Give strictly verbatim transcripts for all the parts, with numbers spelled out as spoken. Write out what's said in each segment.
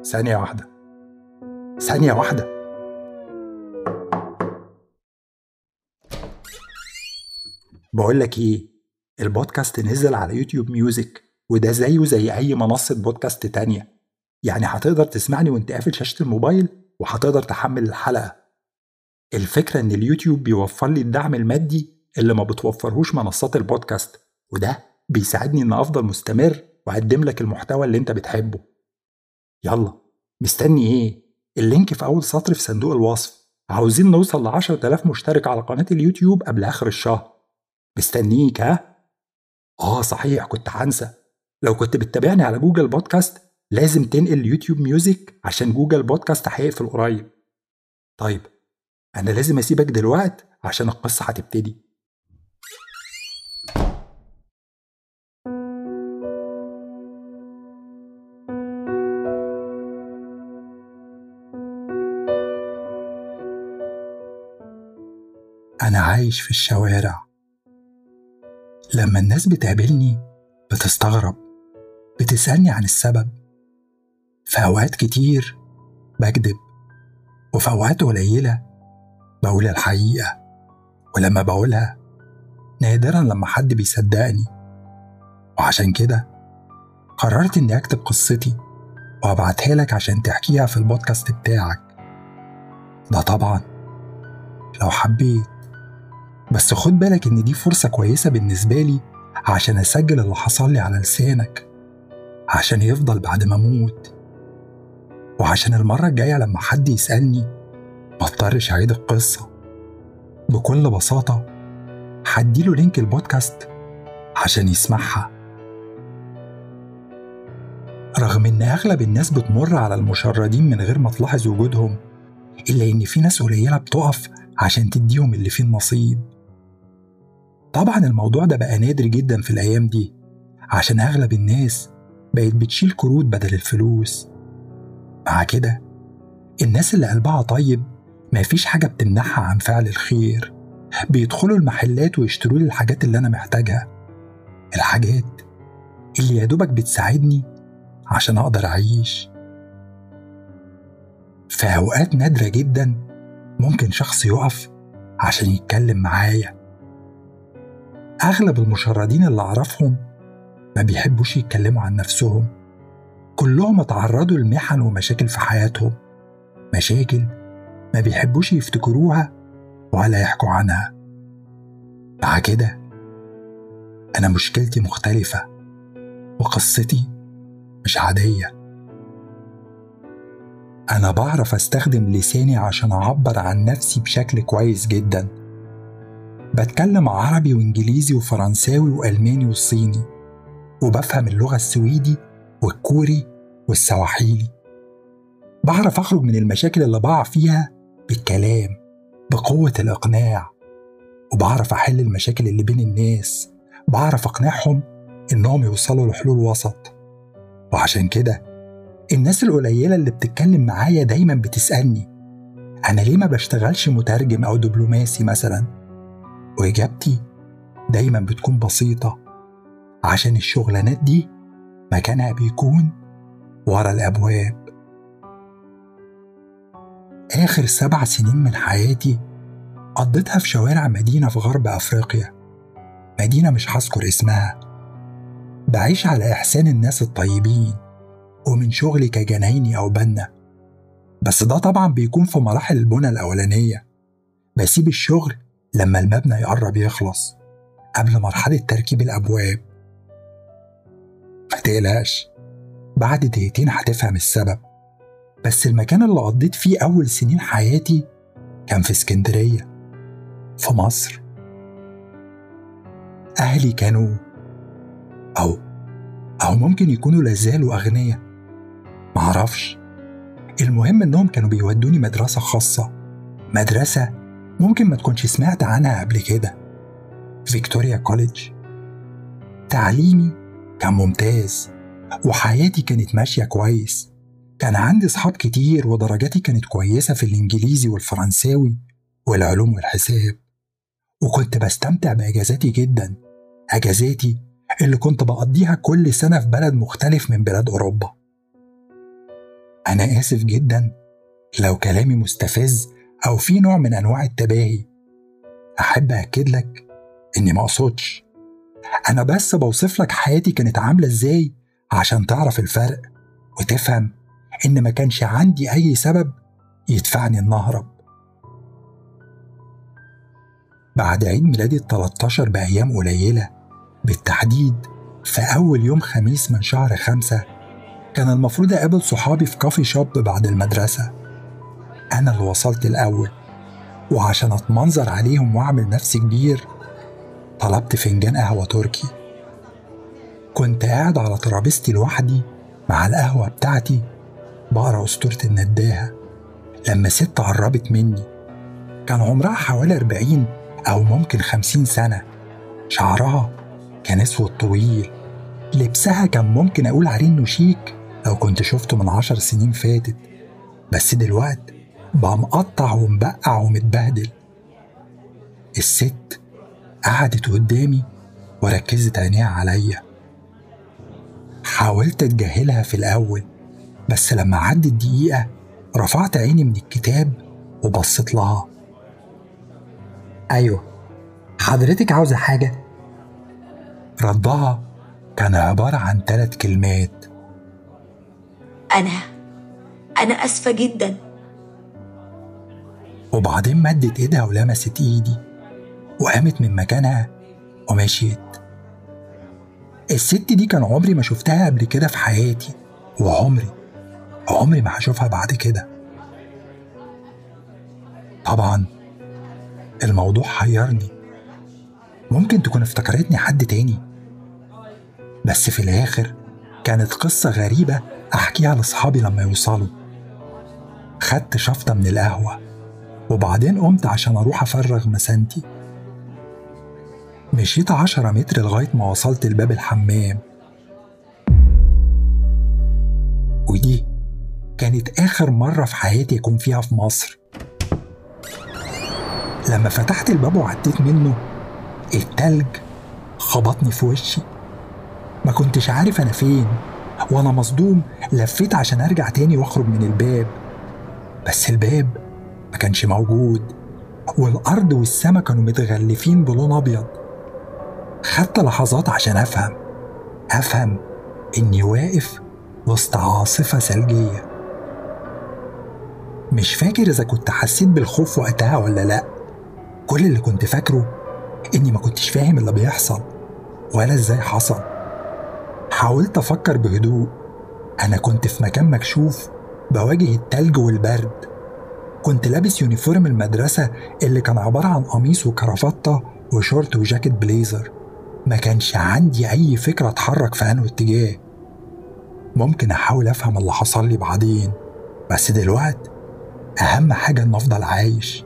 ثانية واحدة ثانية واحدة بقولك ايه، البودكاست نزل على يوتيوب ميوزك، وده زيه زي اي منصة بودكاست تانية. يعني هتقدر تسمعني وانت قافل شاشة الموبايل، وهتقدر تحمل الحلقة. الفكرة ان اليوتيوب بيوفر لي الدعم المادي اللي ما بتوفرهوش منصات البودكاست، وده بيساعدني ان افضل مستمر واقدم لك المحتوى اللي انت بتحبه. يلا مستني ايه؟ اللينك في اول سطر في صندوق الوصف. عاوزين نوصل لعشرة آلاف مشترك على قناة اليوتيوب قبل اخر الشهر. مستنيك ها؟ اه صحيح، كنت هنسى. لو كنت بتتابعني على جوجل بودكاست لازم تنقل يوتيوب ميوزك، عشان جوجل بودكاست هيقفل قريب. طيب انا لازم اسيبك دلوقت عشان القصة هتبتدي. أنا عايش في الشوارع. لما الناس بتقابلني بتستغرب، بتسألني عن السبب. في أوقات كتير بكذب، وفي أوقات قليلة بقول الحقيقة، ولما بقولها نادرا لما حد بيصدقني. وعشان كده قررت إني أكتب قصتي وأبعتها لك عشان تحكيها في البودكاست بتاعك. ده طبعا لو حبيت، بس خد بالك إن دي فرصة كويسة بالنسبة لي عشان أسجل اللي حصل لي على لسانك، عشان يفضل بعد ما أموت، وعشان المرة الجاية لما حد يسألني ما اضطرش أعيد القصة. بكل بساطة هديله لينك البودكاست عشان يسمعها. رغم إن أغلب الناس بتمر على المشردين من غير ما تلاحظ وجودهم، إلا إن في ناس قليلة بتقف عشان تديهم اللي فيه النصيب. طبعا الموضوع ده بقى نادر جدا في الأيام دي، عشان أغلب الناس بقت بتشيل كروت بدل الفلوس. مع كده الناس اللي قلبها طيب ما فيش حاجة بتمنعها عن فعل الخير. بيدخلوا المحلات ويشتروا لي الحاجات اللي أنا محتاجها، الحاجات اللي يا دوبك بتساعدني عشان أقدر أعيش. في أوقات نادرة جدا ممكن شخص يقف عشان يتكلم معايا. أغلب المشردين اللي أعرفهم ما بيحبوش يتكلموا عن نفسهم. كلهم اتعرضوا لمحن ومشاكل في حياتهم، مشاكل ما بيحبوش يفتكروها ولا يحكوا عنها. مع كده أنا مشكلتي مختلفة، وقصتي مش عادية. أنا بعرف أستخدم لساني عشان أعبر عن نفسي بشكل كويس جدا. بتكلم عربي وإنجليزي وفرنساوي وألماني وصيني، وبفهم اللغة السويدي والكوري والسواحيلي. بعرف أخرج من المشاكل اللي بقع فيها بالكلام بقوة الإقناع، وبعرف أحل المشاكل اللي بين الناس. بعرف أقنعهم إنهم يوصلوا لحلول وسط. وعشان كده الناس القليلة اللي بتتكلم معايا دايما بتسألني أنا ليه ما بشتغلش مترجم أو دبلوماسي مثلا، وإجابتي دايما بتكون بسيطة: عشان الشغلانات دي مكانها بيكون ورا الأبواب. آخر سبع سنين من حياتي قضيتها في شوارع مدينة في غرب أفريقيا، مدينة مش هذكر اسمها. بعيش على إحسان الناس الطيبين، ومن شغلي كجنايني أو بنا. بس ده طبعا بيكون في مراحل البنى الأولانية. بسيب الشغل لما المبنى يقرب يخلص، قبل مرحلة تركيب الأبواب. ما تقلقش، بعد دقيقتين هتفهم السبب. بس المكان اللي قضيت فيه أول سنين حياتي كان في اسكندرية في مصر. أهلي كانوا أو أو ممكن يكونوا لازالوا أغنياء، معرفش. المهم إنهم كانوا بيودوني مدرسة خاصة، مدرسة ممكن ما تكونش سمعت عنها قبل كده، فيكتوريا كوليدج. تعليمي كان ممتاز، وحياتي كانت ماشية كويس. كان عندي صحاب كتير، ودرجاتي كانت كويسة في الإنجليزي والفرنساوي والعلوم والحساب. وكنت بستمتع بأجازاتي جدا، أجازاتي اللي كنت بقضيها كل سنة في بلد مختلف من بلاد أوروبا. أنا آسف جدا لو كلامي مستفز أو في نوع من أنواع التباهي. أحب أكد لك إني ما أقصدش، أنا بس بوصف لك حياتي كانت عاملة إزاي عشان تعرف الفرق وتفهم إن ما كانش عندي أي سبب يدفعني إن أهرب. بعد عيد ميلادي التلتاشر بأيام قليلة، بالتحديد في أول يوم خميس من شهر خمسة، كان المفروض أقابل صحابي في كافي شوب بعد المدرسة. أنا اللي وصلت الأول، وعشان أتمنظر عليهم وأعمل نفسي كبير طلبت فنجان قهوة تركي. كنت قاعد على ترابيزتي لوحدي مع القهوة بتاعتي بقرا أسطورة النداهة لما ست قربت مني. كان عمرها حوالي أربعين أو ممكن خمسين سنة. شعرها كان أسود طويل، لبسها كان ممكن أقول عليه إنه شيك لو كنت شفته من عشر سنين فاتت، بس دلوقت بقى مقطع ومبقع ومتبهدل. الست قعدت قدامي وركزت عينيها عليا. حاولت أتجاهلها في الأول، بس لما عدت دقيقة رفعت عيني من الكتاب وبصيت لها. أيوة، حضرتك عاوزة حاجة؟ ردها كان عبارة عن ثلاث كلمات: أنا أنا أسفة جدا. وبعدين مدت إيدها ولمست إيدي وقامت من مكانها ومشيت. الست دي كان عمري ما شفتها قبل كده في حياتي، وعمري عمري ما هشوفها بعد كده. طبعا الموضوع حيرني، ممكن تكون افتكرتني حد تاني، بس في الآخر كانت قصة غريبة أحكيها لأصحابي لما يوصلوا. خدت شفطة من القهوة وبعدين قمت عشان أروح أفرغ مسانتي. مشيت عشرة متر لغاية ما وصلت لباب الحمام، ودي كانت آخر مرة في حياتي أكون فيها في مصر. لما فتحت الباب وعديت منه التلج خبطني في وشي. ما كنتش عارف أنا فين، وأنا مصدوم لفيت عشان أرجع تاني وأخرج من الباب، بس الباب ما كانش موجود، والأرض والسما كانوا متغلفين بلون أبيض. خدت لحظات عشان أفهم أفهم إني واقف وسط عاصفة ثلجية. مش فاكر إذا كنت حسيت بالخوف وقتها ولا لأ. كل اللي كنت فاكره إني ما كنتش فاهم اللي بيحصل ولا إزاي حصل. حاولت أفكر بهدوء. أنا كنت في مكان مكشوف بواجه التلج والبرد. كنت لابس يونيفورم المدرسة اللي كان عبارة عن قميص وكرافتة وشورت وجاكيت بليزر. ما كانش عندي أي فكرة أتحرك في أنه اتجاه. ممكن أحاول أفهم اللي حصل لي بعدين، بس دلوقتي أهم حاجة إن أفضل عايش.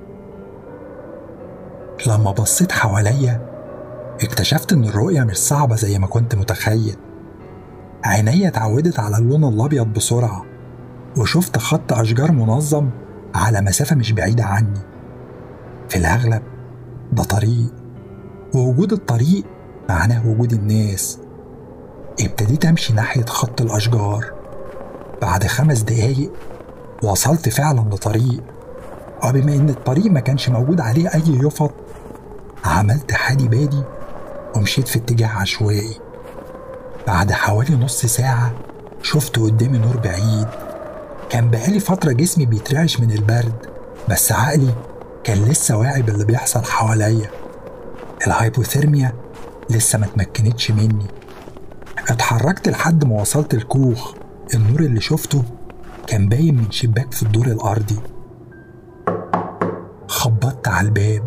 لما بصيت حواليا اكتشفت إن الرؤية مش صعبة زي ما كنت متخيل. عينيا اتعودت على اللون الأبيض بسرعة، وشفت خط أشجار منظم على مسافة مش بعيدة عني. في الأغلب ده طريق، ووجود الطريق معناه وجود الناس. ابتديت أمشي ناحية خط الأشجار. بعد خمس دقايق وصلت فعلا لطريق، وبما إن الطريق ما كانش موجود عليه أي يفط عملت حادي بادي ومشيت في اتجاه عشوائي. بعد حوالي نص ساعة شفت قدامي نور بعيد. كان بقالي فترة جسمي بيترعش من البرد، بس عقلي كان لسه واعي باللي بيحصل حواليا. الهايبوثيرميا لسه ما تمكنتش مني. اتحركت لحد ما وصلت الكوخ. النور اللي شفته كان باين من شباك في الدور الأرضي. خبطت على الباب.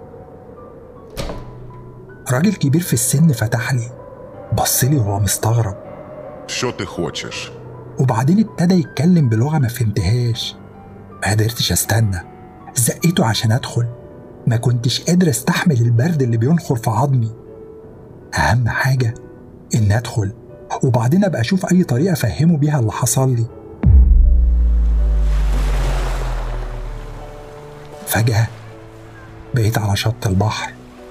راجل كبير في السن فتح لي، بصلي وهو مستغرب. شو تخوتشش؟ وبعدين ابتدى يتكلم بلغة ما فهمتهاش. ما قدرتش استنى، زقيته عشان ادخل. ما كنتش قادر استحمل البرد اللي بينخر في عظمي. اهم حاجة ان ادخل وبعدين ابقى اشوف اي طريقة افهمه بيها اللي حصل لي. فجأة بقيت على شط البحر.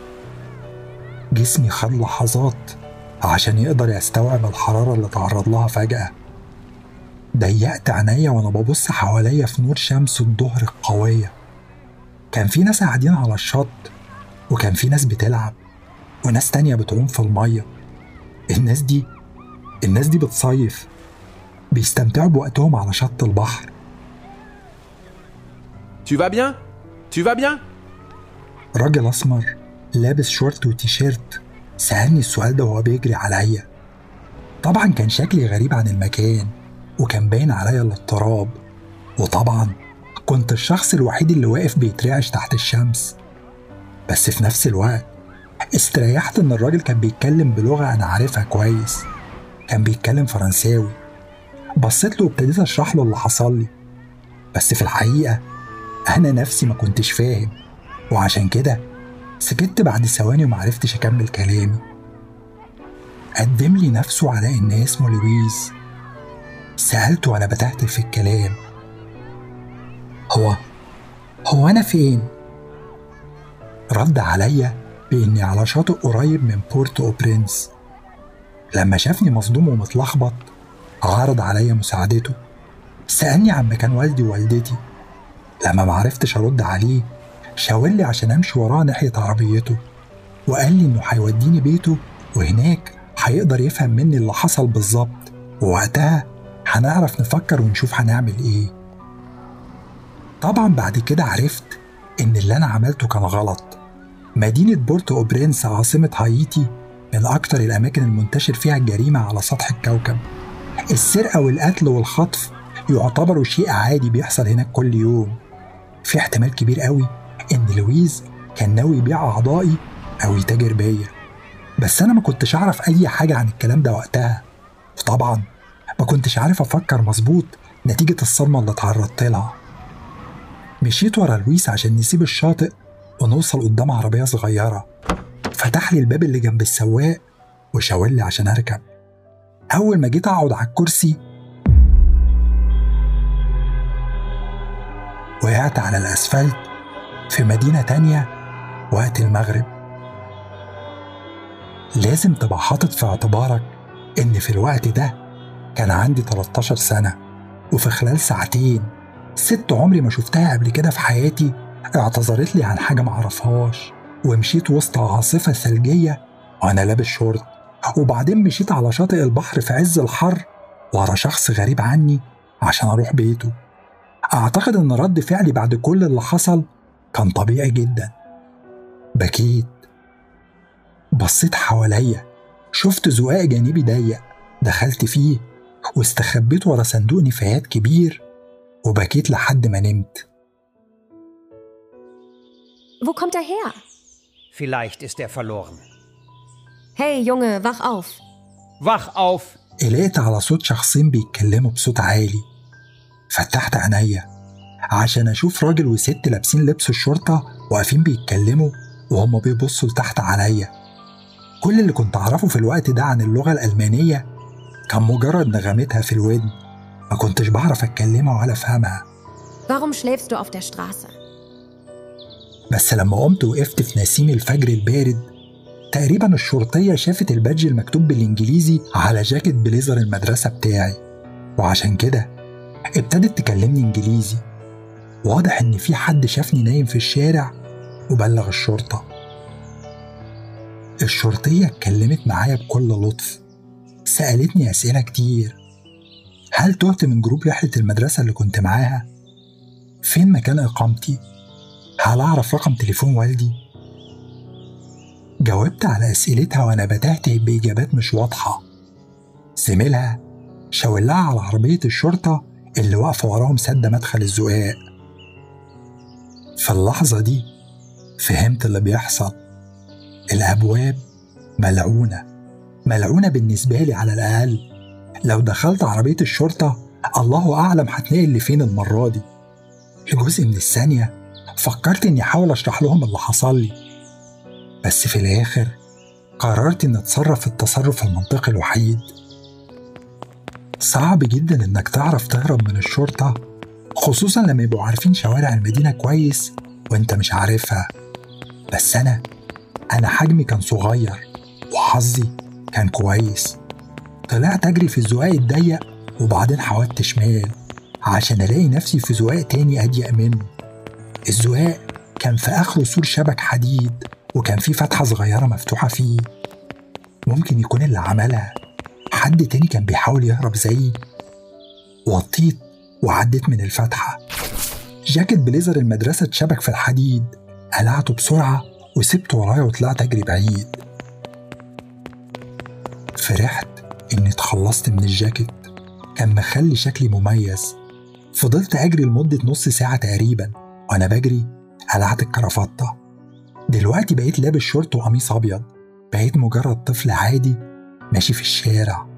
جسمي خد لحظات عشان يقدر يستوعب الحرارة اللي تعرض لها فجأة. ضيقت عينيا وأنا ببص حواليا في نور شمس الظهر القوية. كان في ناس قاعدين على الشط، وكان في ناس بتلعب، وناس تانية بتعوم في المية. الناس دي الناس دي بتصيف، بيستمتعوا بوقتهم على شط البحر. Tu vas bien? Tu vas bien? راجل أسمر لابس شورت وتيشيرت سألني السؤال ده وهو بيجري عليا. طبعا كان شكلي غريب عن المكان، وكان باين عليا الاضطراب، وطبعا كنت الشخص الوحيد اللي واقف بيترعش تحت الشمس. بس في نفس الوقت استريحت إن الراجل كان بيتكلم بلغة أنا عارفها كويس، كان بيتكلم فرنساوي. بصيت له وابتديت أشرح له اللي حصل لي، بس في الحقيقة أنا نفسي ما كنتش فاهم، وعشان كده سكت بعد ثواني ومعرفتش أكمل كلامي. قدم لي نفسه على إن اسمه لويس. سألته وأنا بتهته في الكلام: هو هو أنا فين؟ رد عليا بإني على شاطئ قريب من بورتو أو برنس. لما شافني مصدوم ومتلخبط عرض عليا مساعدته، سألني عن مكان والدي ووالدتي. لما معرفتش أرد عليه شاورلي عشان أمشي وراه ناحية عربيته، وقال لي إنه هيوديني بيته، وهناك هيقدر يفهم مني اللي حصل بالظبط، ووقتها هنعرف نفكر ونشوف هنعمل إيه. طبعا بعد كده عرفت إن اللي أنا عملته كان غلط. مدينة بورتو أو برنس عاصمة هايتي من أكتر الأماكن المنتشر فيها الجريمة على سطح الكوكب. السرقة والقتل والخطف يعتبروا شيء عادي بيحصل هناك كل يوم. في احتمال كبير قوي إن لويس كان ناوي يبيع أعضائي أو يتاجر بيا، بس أنا ما كنتش أعرف أي حاجة عن الكلام ده وقتها، وطبعا ما كنتش عارف أفكر مظبوط نتيجة الصدمة اللي اتعرضت لها. مشيت ورا لويس عشان نسيب الشاطئ ونوصل قدام عربية صغيرة. فتح لي الباب اللي جنب السواق وشاور لي عشان أركب. أول ما جيت أقعد على الكرسي وقعت على الأسفلت في مدينة تانية وقت المغرب. لازم تبقى حاطط في اعتبارك إن في الوقت ده كان عندي تلتاشر سنة، وفي خلال ساعتين ست عمري ما شفتها قبل كده في حياتي اعتذرت لي عن حاجة معرفهاش، ومشيت وسط عاصفة ثلجية وأنا لابس شورت، وبعدين مشيت على شاطئ البحر في عز الحر ورا شخص غريب عني عشان أروح بيته. أعتقد إن رد فعلي بعد كل اللي حصل كان طبيعي جدا. بكيت، بصيت حواليا، شفت زقاق جانبي ضيق دخلت فيه واستخبيت ورا صندوق نفايات كبير وبكيت لحد ما نمت. Wo kommt er her? Vielleicht ist er verloren. Hey, Junge, wach auf. Wach auf! قلقت على صوت شخصين بيتكلموا بصوت عالي. فتحت عينيا عشان أشوف راجل وست لابسين لبس الشرطة واقفين بيتكلموا وهم بيبصوا لتحت عليا. كل اللي كنت أعرفه في الوقت ده عن اللغة الألمانية كان مجرد نغمتها في الودن، ما كنتش بعرف أتكلمها ولا أفهمها. Warum schläfst du auf der Straße? بس لما قمت وقفت في نسيم الفجر البارد، تقريبا الشرطية شافت البادج المكتوب بالإنجليزي على جاكيت بليزر المدرسة بتاعي، وعشان كده ابتدت تكلمني إنجليزي. واضح إن في حد شافني نايم في الشارع وبلغ الشرطة. الشرطية اتكلمت معايا بكل لطف، سألتني أسئلة كتير. هل تهت من جروب رحلة المدرسة اللي كنت معاها؟ فين مكان إقامتي؟ هل أعرف رقم تليفون والدي؟ جاوبت على أسئلتها وأنا بتهته بإجابات مش واضحة. زميلها شاولها على عربية الشرطة اللي واقفة وراهم سد مدخل الزقاق. في اللحظة دي فهمت اللي بيحصل. الأبواب ملعونة، ملعونة بالنسبة لي على الأقل. لو دخلت عربية الشرطة الله أعلم هتنقل لفين المرة دي. لجزء من الثانية فكرت إني أحاول أشرح لهم اللي حصل لي، بس في الآخر قررت إني أتصرف التصرف المنطقي الوحيد. صعب جدا إنك تعرف تهرب من الشرطة، خصوصا لما يبقوا عارفين شوارع المدينة كويس وإنت مش عارفها. بس أنا أنا حجمي كان صغير وحظي كان كويس. طلعت أجري في الزقاق الضيق وبعدين حودت شمال عشان ألاقي نفسي في زقاق تاني أضيق منه. الزقاق كان في آخره سور شبك حديد وكان فيه فتحة صغيرة مفتوحة فيه. ممكن يكون اللي عملها حد تاني كان بيحاول يهرب زيي. وطيت وعديت من الفتحة. جاكيت بليزر المدرسة اتشبك في الحديد، قلعته بسرعة وسبته ورايا وطلعت أجري بعيد. فرحت إني اتخلصت من الجاكيت، كان مخلي شكلي مميز. فضلت أجري لمدة نص ساعة تقريبا، وأنا بجري قلعت الكرافتة. دلوقتي بقيت لابس شورت وقميص أبيض، بقيت مجرد طفل عادي ماشي في الشارع.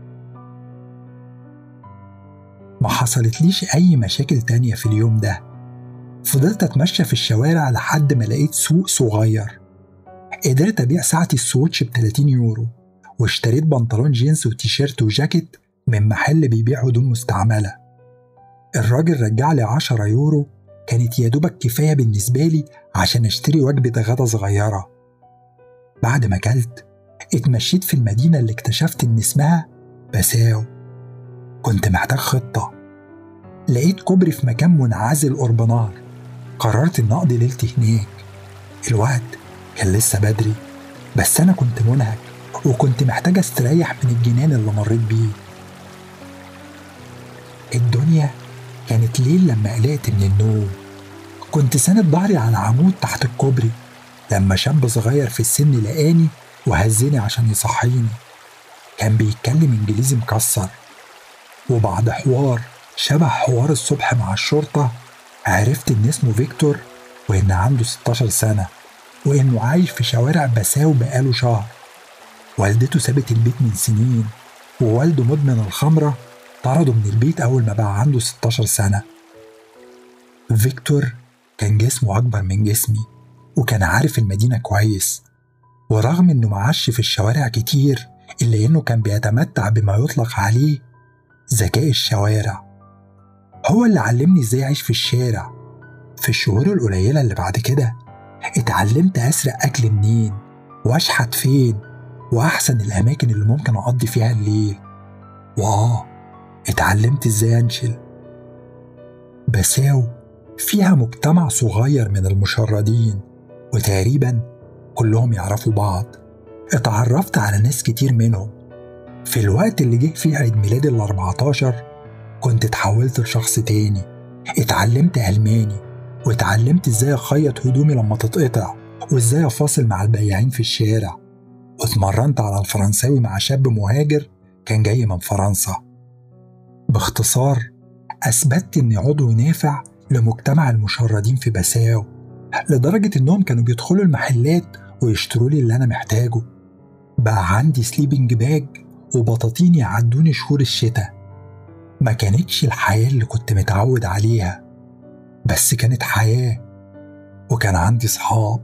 ما حصلتليش أي مشاكل تانية في اليوم ده. فضلت أتمشى في الشوارع لحد ما لقيت سوق صغير. قدرت أبيع ساعتي السويتش بتلاتين يورو، واشتريت بنطلون جينز وتيشيرت وجاكيت من محل بيبيع هدوم مستعملة. الراجل رجع لي عشرة يورو، كانت يا دوبك كفاية بالنسبة لي عشان اشتري وجبة غدا صغيرة. بعد ما أكلت اتمشيت في المدينة اللي اكتشفت إن اسمها باساو. كنت محتاج خطة. لقيت كوبري في مكان منعزل قرب نهر، قررت إن أقضي ليلتي هناك. الوقت كان لسه بدري، بس أنا كنت منهك وكنت محتاج استريح من الجنان اللي مريت بيه. الدنيا كانت ليل لما قلقت من النوم. كنت ساند ظهري على عمود تحت الكوبري لما شاب صغير في السن لقاني وهزني عشان يصحيني. كان بيتكلم إنجليزي مكسر، وبعد حوار شبه حوار الصبح مع الشرطة عرفت إن اسمه فيكتور وإن عنده ستاشر سنة وإنه عايش في شوارع باساو بقاله شهر. والدته سابت البيت من سنين، ووالده مدمن الخمرة طرده من البيت أول ما بقى عنده ستاشر سنة. فيكتور كان جسمه أكبر من جسمي وكان عارف المدينة كويس، ورغم إنه معاش في الشوارع كتير إلا إنه كان بيتمتع بما يطلق عليه ذكاء الشوارع. هو اللي علمني إزاي أعيش في الشارع. في الشهور القليلة اللي بعد كده اتعلمت أسرق أكل منين وأشحت فين وأحسن الأماكن اللي ممكن أقضي فيها الليل. وآه اتعلمت إزاي أنشل. باساو فيها مجتمع صغير من المشردين وتقريبا كلهم يعرفوا بعض. اتعرفت على ناس كتير منهم. في الوقت اللي جه فيه عيد ميلادي الأربعتاشر كنت اتحولت لشخص تاني. اتعلمت ألماني واتعلمت ازاي اخيط هدومي لما تتقطع وازاي افاصل مع البياعين في الشارع. واتمرنت على الفرنساوي مع شاب مهاجر كان جاي من فرنسا. باختصار أثبتت إني عضو نافع لمجتمع المشردين في باساو، لدرجة إنهم كانوا بيدخلوا المحلات ويشتروا لي اللي أنا محتاجه. بقى عندي سليبنج باج وبطاطين يعدوني شهور الشتاء. ما كانتش الحياة اللي كنت متعود عليها، بس كانت حياة، وكان عندي صحاب.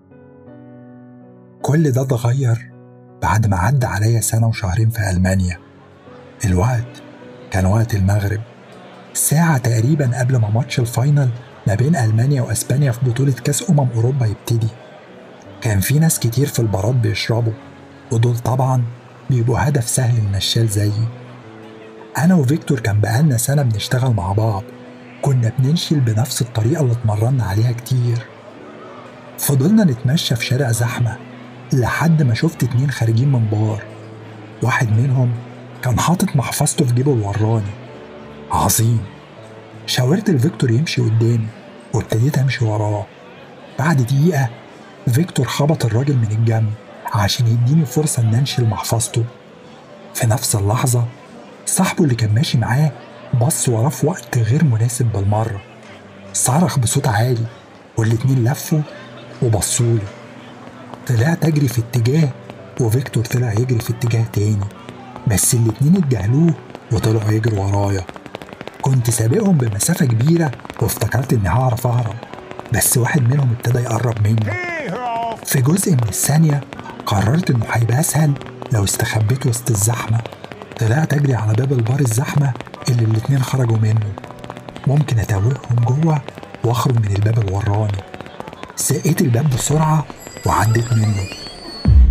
كل ده اتغير بعد ما عدى عليا سنة وشهرين في ألمانيا. الوقت كان وقت المغرب، ساعة تقريبا قبل ما ماتش الفاينل ما بين ألمانيا وأسبانيا في بطولة كأس أمم أوروبا يبتدي. كان في ناس كتير في البارات بيشربوا، ودول طبعا بيبقوا هدف سهل للنشال زيي. أنا وفيكتور كان بقالنا سنة بنشتغل مع بعض، كنا بننشل بنفس الطريقة اللي اتمرنا عليها كتير. فضلنا نتمشى في شارع زحمة لحد ما شفت اتنين خارجين من بار. واحد منهم كان حاطط محفظته في جيبه الوراني. عظيم. شاورت الفيكتور يمشي قدامي وابتديت امشي وراه. بعد دقيقة فيكتور خبط الراجل من الجنب عشان يديني فرصة ان انشل محفظته. في نفس اللحظة صاحبه اللي كان ماشي معاه بص وراه في وقت غير مناسب بالمرة، صرخ بصوت عالي والاتنين لفوا وبصولي. طلعت اجري في اتجاه وفيكتور طلع يجري في اتجاه تاني، بس الاتنين اتجاهلوه وطلعوا يجروا ورايا. كنت سابقهم بمسافة كبيرة وافتكرت اني هعرف اهرب، بس واحد منهم ابتدى يقرب مني. في جزء من الثانية قررت انه هيبقى اسهل لو استخبيت وسط الزحمة. طلعت اجري على باب البار الزحمة اللي الاتنين خرجوا منه، ممكن اتوههم جوه واخرج من الباب الوراني. سقيت الباب بسرعة وعديت منه.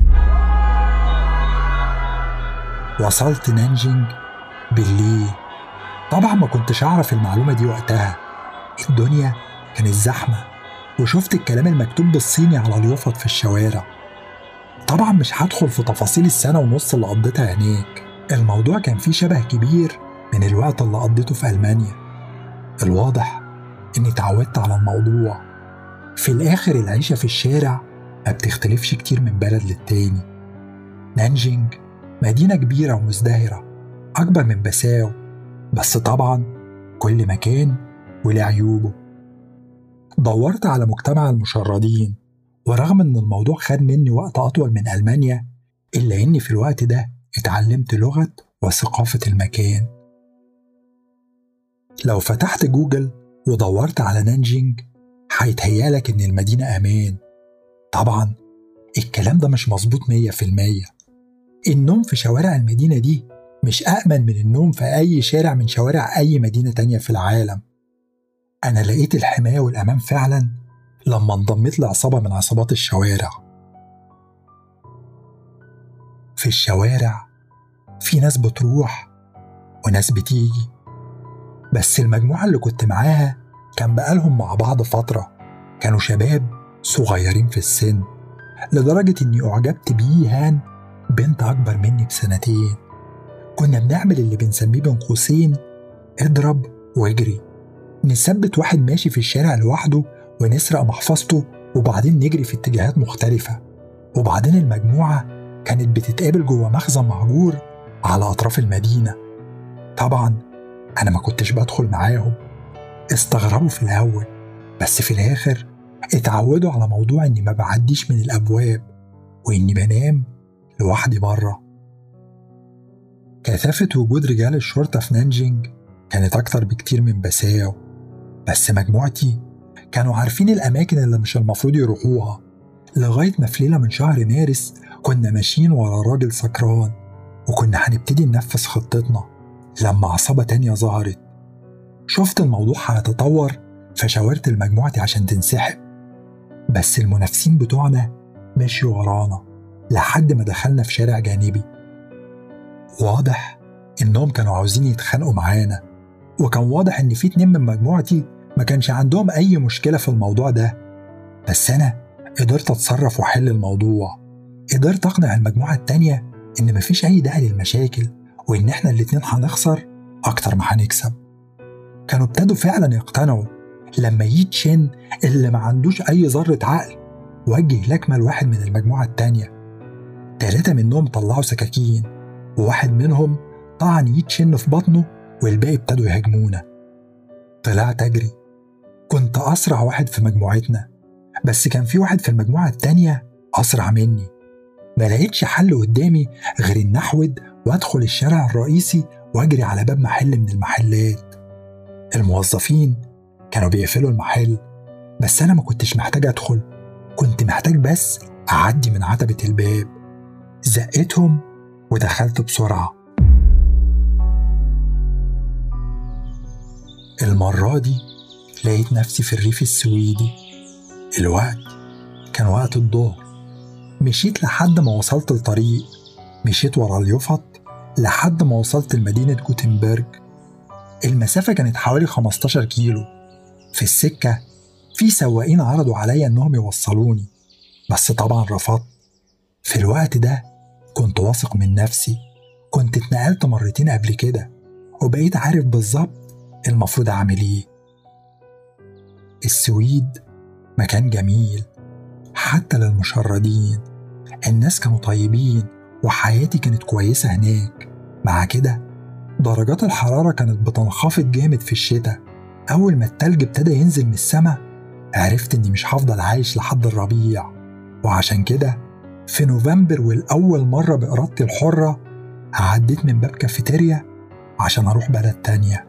وصلت نانجينج بالليل طبعا ما كنتش أعرف المعلومة دي وقتها. الدنيا كانت زحمة، وشفت الكلام المكتوب بالصيني على اليافط في الشوارع. طبعا مش هدخل في تفاصيل السنة ونص اللي قضيتها هناك، الموضوع كان فيه شبه كبير من الوقت اللي قضيته في ألمانيا. الواضح إني اتعودت على الموضوع. في الآخر العيشة في الشارع ما بتختلفش كتير من بلد للتاني. نانجينج مدينة كبيرة ومزدهرة، أكبر من باساو، بس طبعا كل مكان وله عيوبه. دورت على مجتمع المشردين، ورغم إن الموضوع خد مني وقت أطول من ألمانيا، إلا إني في الوقت ده اتعلمت لغة وثقافة المكان. لو فتحت جوجل ودورت على نانجينج هيتهيالك إن المدينة أمان. طبعا الكلام ده مش مظبوط مية في المية. النوم في شوارع المدينة دي مش أأمن من النوم في أي شارع من شوارع أي مدينة تانية في العالم. أنا لقيت الحماية والأمان فعلا لما انضميت لعصابة من عصابات الشوارع. في الشوارع في ناس بتروح وناس بتيجي، بس المجموعة اللي كنت معاها كان بقالهم مع بعض فترة، كانوا شباب صغيرين في السن، لدرجة إني أعجبت بيهان، بنت أكبر مني بسنتين. كنا بنعمل اللي بنسميه بين قوسين اضرب واجري. نثبت واحد ماشي في الشارع لوحده ونسرق محفظته، وبعدين نجري في اتجاهات مختلفة. وبعدين المجموعة كانت بتتقابل جوه مخزن مهجور على أطراف المدينة. طبعا أنا ما كنتش بدخل معاهم، استغربوا في الأول، بس في الآخر اتعودوا على موضوع إني ما بعديش من الأبواب وإني بنام لوحدي بره. كثافة وجود رجال الشرطة في نانجينج كانت أكتر بكتير من باساو، بس مجموعتي كانوا عارفين الأماكن اللي مش المفروض يروحوها. لغاية ما في ليلة من شهر مارس كنا ماشيين ورا راجل سكران، وكنا هنبتدي ننفذ خطتنا لما عصابة تانية ظهرت. شفت الموضوع هيتطور فشاورت لمجموعتي عشان تنسحب، بس المنافسين بتوعنا مشيوا ورانا لحد ما دخلنا في شارع جانبي. واضح إنهم كانوا عاوزين يتخانقوا معانا، وكان واضح إن في اتنين من مجموعتي ما كانش عندهم أي مشكلة في الموضوع ده، بس أنا قدرت أتصرف وحل الموضوع. قدرت أقنع المجموعة التانية إن مفيش أي داعي للمشاكل، وإن إحنا الاتنين هنخسر أكتر ما هنكسب. كانوا ابتدوا فعلا يقتنعوا لما يي تشين اللي ما عندوش أي ذرة عقل وجه لكمة لواحد من المجموعة التانية. تلاتة منهم طلعوا سكاكين، وواحد منهم طعن يي تشين في بطنه، والباقي ابتدوا يهاجمونا. طلعت أجري، كنت أسرع واحد في مجموعتنا، بس كان في واحد في المجموعة التانية أسرع مني. ما لقيتش حل قدامي غير إن أحود وأدخل الشارع الرئيسي وأجري على باب محل من المحلات. الموظفين كانوا بيقفلوا المحل، بس أنا ما كنتش محتاج أدخل، كنت محتاج بس أعدي من عتبة الباب. زقتهم ودخلت بسرعة. المرة دي لقيت نفسي في الريف السويدي. الوقت كان وقت الظهر. مشيت لحد ما وصلت الطريق، مشيت ورا اليافط لحد ما وصلت لمدينة جوتنبرج. المسافة كانت حوالي خمستاشر كيلو. في السكة في سواقين عرضوا عليا انهم يوصلوني، بس طبعا رفضت. في الوقت ده كنت واثق من نفسي، كنت اتنقلت مرتين قبل كده وبقيت عارف بالظبط المفروض اعمل ايه. السويد مكان جميل حتى للمشردين، الناس كانوا طيبين وحياتي كانت كويسة هناك. مع كده درجات الحرارة كانت بتنخفض جامد في الشتاء. أول ما التلج ابتدى ينزل من السماء عرفت إني مش هفضل عايش لحد الربيع، وعشان كده في نوفمبر والأول مرة بإرادتي الحرة عديت من باب كافيتيريا عشان أروح بلد تانية.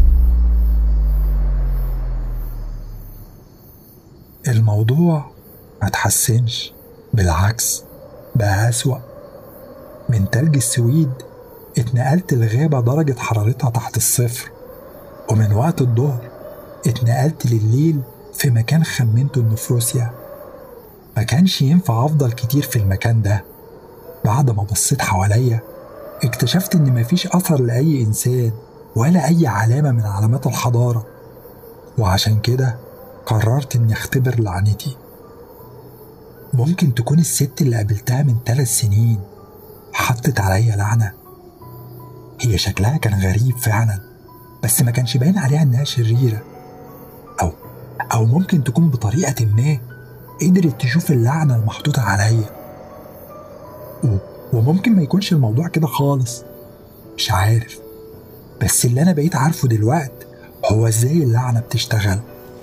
الموضوع ما تحسنش، بالعكس بقى أسوأ. من تلج السويد اتنقلت لغابة درجة حرارتها تحت الصفر، ومن وقت الظهر اتنقلت لليل في مكان خمنته إنه في روسيا. ما كانش ينفع أفضل كتير في المكان ده. بعد ما بصيت حواليا اكتشفت إن مفيش أثر لأي إنسان، ولا أي علامة من علامات الحضارة، وعشان كده قررت إني أختبر لعنتي. ممكن تكون الست اللي قابلتها من ثلاث سنين حطت عليا لعنة. هي شكلها كان غريب فعلا، بس ما كانش باين عليها إنها شريرة، أو أو ممكن تكون بطريقة ما قدرت تشوف اللعنة المحطوطة عليا. وممكن ما يكونش الموضوع كده خالص، مش عارف. بس اللي أنا بقيت عارفه دلوقت هو إزاي اللعنة بتشتغل.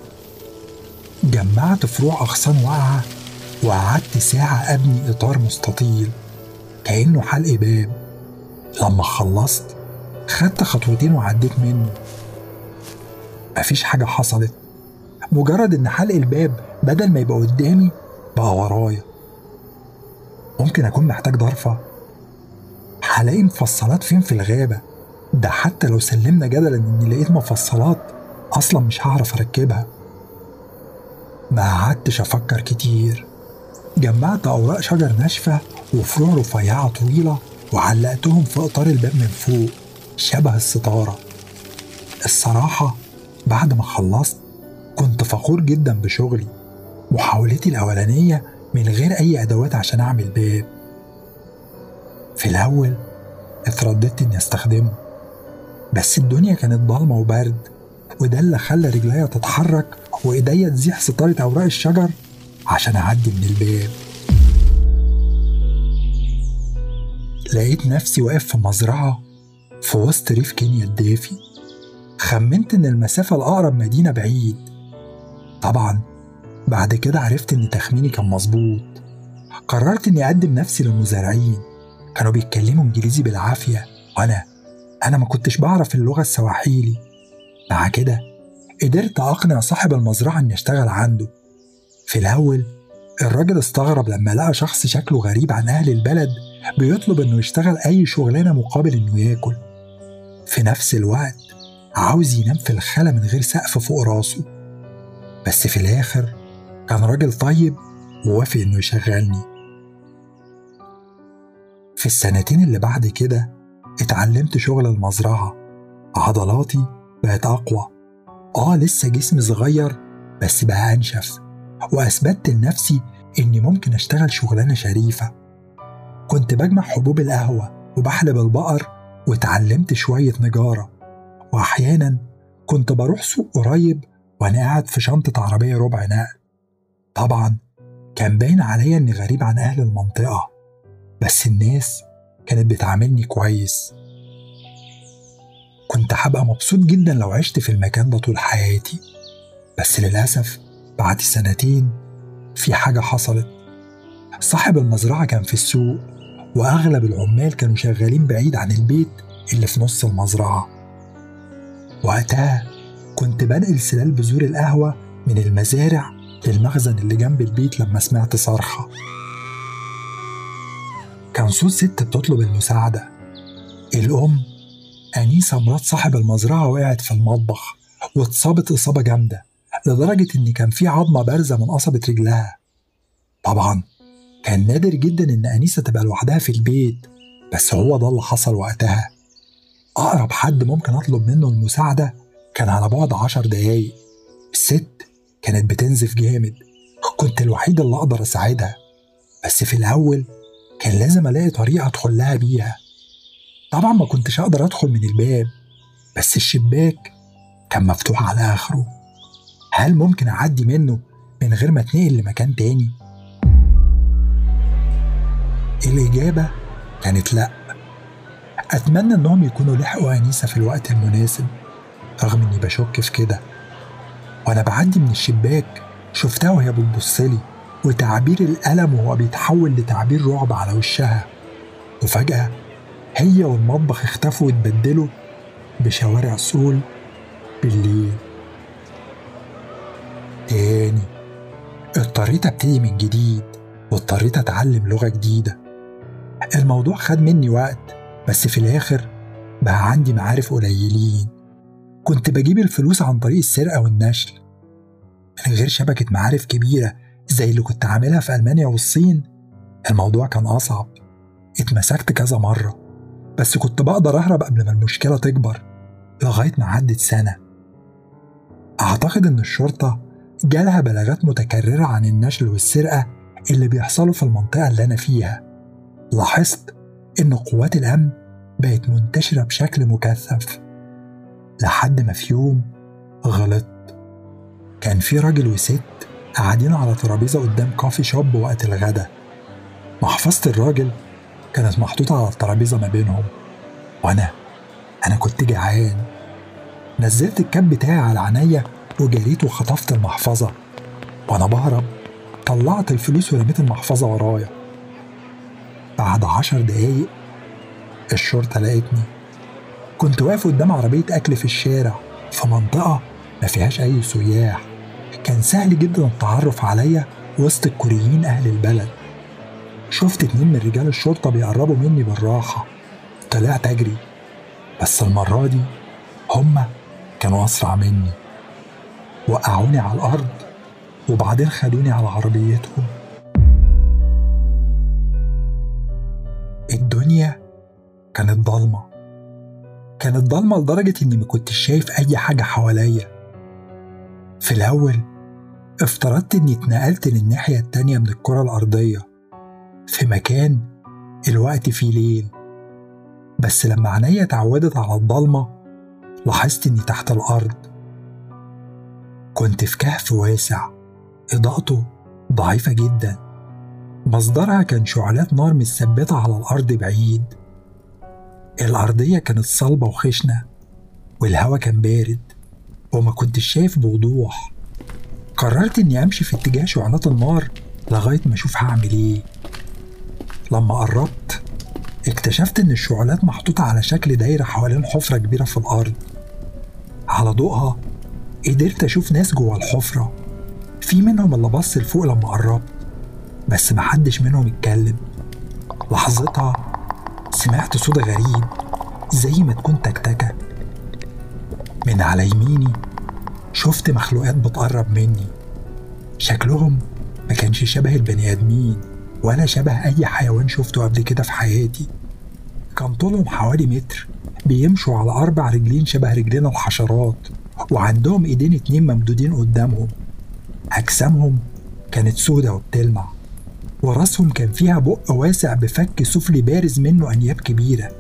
جمعت فروع أغصان واقعة وقعدت ساعة أبني إطار مستطيل كأنه حلق باب. لما خلصت خدت خطوتين وعديت منه. مفيش حاجة حصلت، مجرد إن حلق الباب بدل ما يبقى قدامي بقى ورايا. ممكن أكون محتاج ضرفة؟ هلاقي مفصلات فين في الغابة؟ ده حتى لو سلمنا جدلا إني لقيت مفصلات أصلا مش هعرف أركبها. ما قعدتش أفكر كتير، جمعت أوراق شجر ناشفة وفروع رفيعة طويلة وعلقتهم في إطار الباب من فوق شبه الستارة. الصراحة بعد ما خلصت كنت فخور جدا بشغلي، محاولتي الأولانية من غير أي أدوات عشان أعمل باب. في الأول اترددت إني أستخدمه، بس الدنيا كانت ضلمة وبرد، وده اللي خلى رجليا تتحرك وإيديا تزيح ستارة أوراق الشجر عشان أعدي من الباب. لقيت نفسي واقف في مزرعة في وسط ريف كينيا الدافي. خمنت إن المسافة الأقرب مدينة بعيد. طبعا بعد كده عرفت إن تخميني كان مظبوط. قررت إني أقدم نفسي للمزارعين، كانوا بيتكلموا إنجليزي بالعافية، وأنا أنا ما كنتش بعرف اللغة السواحيلي. مع كده قدرت أقنع صاحب المزرعة إني أشتغل عنده. في الأول الراجل استغرب لما لقى شخص شكله غريب عن أهل البلد بيطلب إنه يشتغل أي شغلانة مقابل إنه ياكل، في نفس الوقت عاوز ينام في الخلا من غير سقف فوق راسه. بس في الآخر كان راجل طيب ووافق إنه يشغلني. في السنتين اللي بعد كده اتعلمت شغل المزرعة، عضلاتي بقت أقوى. آه لسه جسمي صغير بس بقى أنشف، وأثبتت لنفسي إني ممكن أشتغل شغلانة شريفة. كنت بجمع حبوب القهوة وبحلب البقر، واتعلمت شوية نجارة، وأحيانا كنت بروح سوق قريب وأنا قاعد في شنطة عربية ربع نقل. طبعا كان باين عليا إني غريب عن أهل المنطقة، بس الناس كانت بتعاملني كويس. كنت هبقى مبسوط جدا لو عشت في المكان ده طول حياتي، بس للأسف بعد سنتين في حاجة حصلت. صاحب المزرعة كان في السوق، وأغلب العمال كانوا شغالين بعيد عن البيت اللي في نص المزرعة. وقتها كنت بنقل سلال بذور القهوة من المزارع للمخزن اللي جنب البيت لما سمعت صرخة. كان صوت ست بتطلب المساعدة. الأم أنيسة مرات صاحب المزرعة وقعت في المطبخ واتصابت إصابة جامدة لدرجة إن كان في عظمة بارزة من قصبة رجلها. طبعا كان نادر جدا إن أنيسة تبقى لوحدها في البيت، بس هو ده اللي حصل وقتها. أقرب حد ممكن أطلب منه المساعدة كان على بعد عشر دقايق. الست كانت بتنزف جامد، كنت الوحيد اللي أقدر أساعدها، بس في الأول كان لازم ألاقي طريقة أدخل لها بيها. طبعا ما كنتش أقدر أدخل من الباب، بس الشباك كان مفتوح على آخره. هل ممكن أعدي منه من غير ما أتنقل لمكان تاني؟ الإجابة كانت لأ. أتمنى إنهم يكونوا لحقوا أنيسة في الوقت المناسب، رغم إني بشك في كده. وأنا بعدي من الشباك شفتها وهي بتبصلي، وتعبير الألم وهو بيتحول لتعبير رعب على وشها. وفجأة هي والمطبخ اختفوا واتبدلوا بشوارع سول بالليل. تاني اضطريت ابتدي من جديد، واضطريت اتعلم لغة جديدة. الموضوع خد مني وقت، بس في الآخر بقى عندي معارف قليلين. كنت بجيب الفلوس عن طريق السرقة والنشل. من غير شبكة معارف كبيرة زي اللي كنت عاملها في ألمانيا والصين الموضوع كان أصعب. اتمسكت كذا مرة، بس كنت بقدر أهرب قبل ما المشكلة تكبر. لغاية ما عدت سنة. أعتقد إن الشرطة جالها بلاغات متكررة عن النشل والسرقة اللي بيحصلوا في المنطقة اللي أنا فيها. لاحظت إن قوات الأمن بقت منتشرة بشكل مكثف، لحد ما في يوم غلطت. كان في راجل وست قاعدين على ترابيزة قدام كافي شوب وقت الغدا. محفظة الراجل كانت محطوطة على الترابيزة ما بينهم، وأنا أنا كنت جعان. نزلت الكاب بتاعي على عينيا وجريت وخطفت المحفظة، وأنا بهرب طلعت الفلوس ورميت المحفظة ورايا. بعد عشر دقايق الشرطة لقيتني. كنت واقف قدام عربية أكل في الشارع في منطقة ما فيهاش أي سياح. كان سهل جدا التعرف عليا وسط الكوريين أهل البلد. شفت اتنين من رجال الشرطة بيقربوا مني بالراحة. طلعت أجري، بس المرة دي هما كانوا أسرع مني. وقعوني على الأرض وبعدين خدوني على عربيتهم. الدنيا كانت ضلمة، كانت ضلمة لدرجة إني ما كنتش شايف أي حاجة حواليا. في الأول افترضت إني اتنقلت للناحية التانية من الكرة الأرضية في مكان الوقت فيه ليل، بس لما عينيا اتعودت على الضلمة لاحظت إني تحت الأرض. كنت في كهف واسع إضاءته ضعيفة جدا، مصدرها كان شعلات نار متثبتة على الأرض بعيد. الأرضية كانت صلبة وخشنة، والهواء كان بارد وما كنتش شايف بوضوح. قررت إني أمشي في اتجاه شعلات النار لغاية ما أشوف هعمل إيه. لما قربت اكتشفت إن الشعلات محطوطة على شكل دايرة حوالين حفرة كبيرة في الأرض. على ضوءها قدرت أشوف ناس جوا الحفرة، في منهم اللي بص لفوق لما قربت، بس محدش منهم اتكلم. لحظتها سمعت صوت غريب زي ما تكون تكتكة. من على يميني شفت مخلوقات بتقرب مني، شكلهم ما كانش شبه البني آدمين ولا شبه أي حيوان شفته قبل كده في حياتي. كان طولهم حوالي متر، بيمشوا على أربع رجلين شبه رجلين الحشرات، وعندهم إيدين اتنين ممدودين قدامهم. أجسامهم كانت سودة وبتلمع، وراسهم كان فيها بق واسع بفك سفلي بارز منه أنياب كبيرة.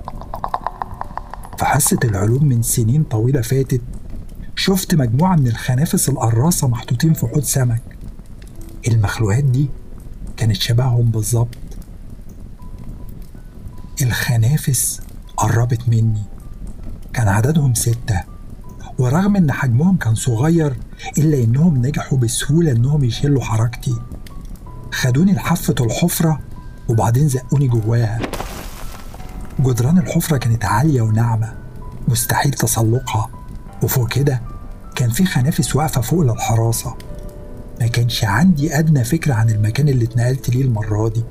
في حصة العلوم من سنين طويلة فاتت شفت مجموعة من الخنافس القراصة محطوطين في حوض سمك. المخلوقات دي كانت شبههم بالظبط. الخنافس قربت مني، كان عددهم ستة، ورغم ان حجمهم كان صغير الا انهم نجحوا بسهولة انهم يشيلوا حركتي. خدوني لحافة الحفرة وبعدين زقوني جواها. جدران الحفرة كانت عالية وناعمة مستحيل تسلقها، وفوق كده كان في خنافس واقفة فوق للحراسة. ما كانش عندي أدنى فكرة عن المكان اللي اتنقلت ليه المرة دي.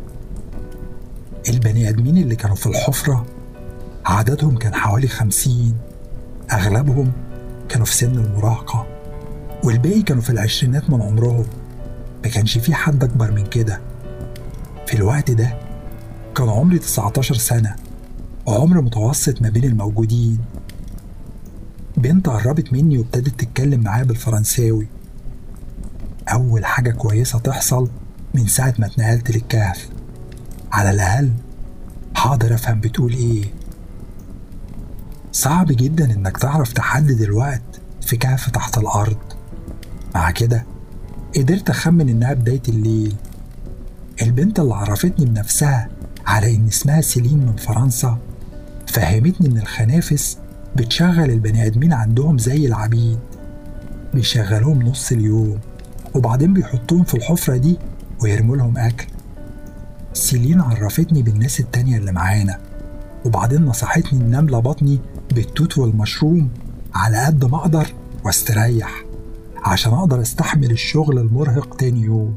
البني آدمين اللي كانوا في الحفرة عددهم كان حوالي خمسين، أغلبهم كانوا في سن المراهقة والباقي كانوا في العشرينات من عمرهم. ما كانش في حد أكبر من كده. في الوقت ده كان عمري تسعتاشر سنة، وعمر متوسط ما بين الموجودين. بنت قربت مني وابتدت تتكلم معايا بالفرنساوي. أول حاجة كويسة تحصل من ساعة ما اتنقلت للكهف، على الأقل حاضر أفهم بتقول إيه. صعب جدا إنك تعرف تحدد الوقت في كهف تحت الأرض. مع كده قدرت أخمن إنها بداية الليل. البنت اللي عرفتني بنفسها على إن اسمها سيلين من فرنسا فهمتني إن الخنافس بتشغل البني آدمين عندهم زي العبيد، بيشغلوهم نص اليوم وبعدين بيحطوهم في الحفرة دي ويرموا لهم أكل. سيلين عرفتني بالناس التانية اللي معانا، وبعدين نصحتني إن أملى بطني بالتوت والمشروم على قد ما أقدر واستريح عشان أقدر أستحمل الشغل المرهق تاني يوم.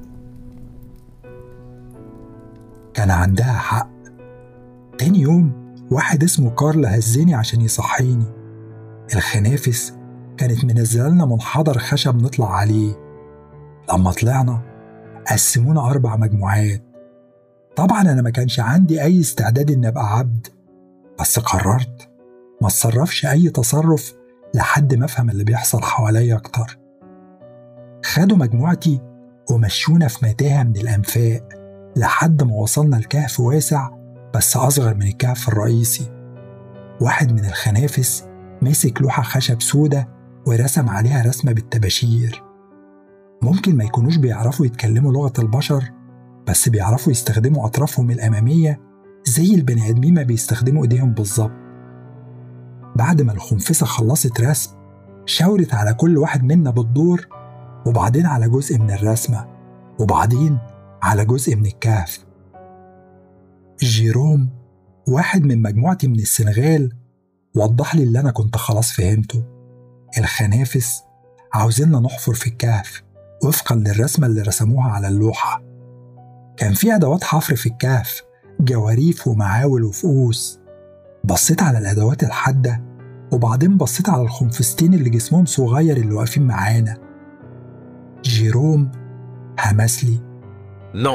كان عندها حق. تاني يوم واحد اسمه كارل هزني عشان يصحيني. الخنافس كانت منزلنا منحدر خشب نطلع عليه. لما طلعنا قسمونا أربع مجموعات. طبعا أنا ما كانش عندي أي استعداد إن أبقى عبد، بس قررت ما اتصرفش أي تصرف لحد ما أفهم اللي بيحصل حواليا أكتر. خدوا مجموعتي ومشونا في متاهة من الأنفاق لحد ما وصلنا لكهف واسع بس أصغر من الكهف الرئيسي. واحد من الخنافس مسك لوحة خشب سودة ورسم عليها رسمة بالطباشير. ممكن ما يكونوش بيعرفوا يتكلموا لغة البشر، بس بيعرفوا يستخدموا أطرافهم الأمامية زي البني آدمين ما بيستخدموا إيديهم بالظبط. بعد ما الخنفسة خلصت رسم شاورت على كل واحد منا بالدور، وبعدين على جزء من الرسمة، وبعدين على جزء من الكهف. جيروم واحد من مجموعتي من السنغال وضح لي اللي أنا كنت خلاص فهمته. الخنافس عاوزيننا نحفر في الكهف وفقا للرسمة اللي رسموها على اللوحة. كان في أدوات حفر في الكهف، جواريف ومعاول وفؤوس. بصيت على الأدوات الحادة وبعدين بصيت على الخنفستين اللي جسمهم صغير اللي واقفين معانا. جيروم همس لي نو.